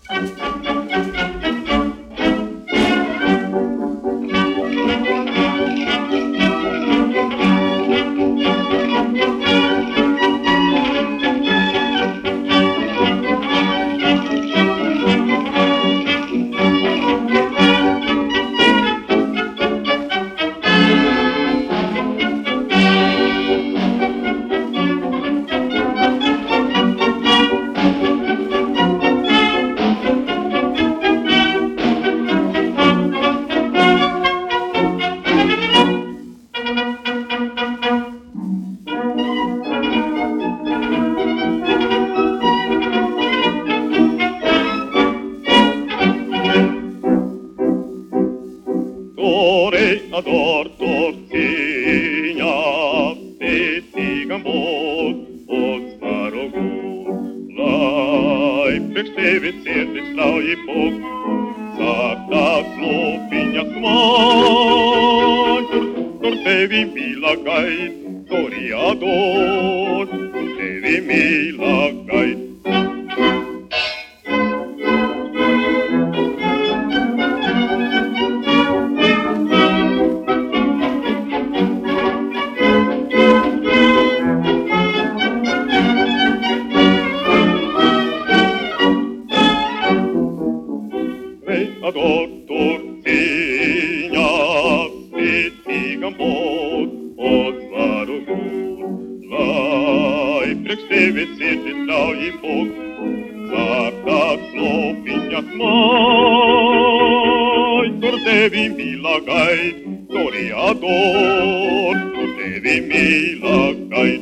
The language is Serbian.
Ador torcinha, petigam bot, od starogu. Laj, pekštevic sjeti straji pok, sakta slopinja smaj. Tor tevi mila gajt, toriador, tevi mila gajt. Ador torcinha, petigam bot, od starogu. Laj, prekštevic sjeti straji pok, sakta slopinja smaj. Tor tevi mila gajt, toriador, tor tevi mila gajt.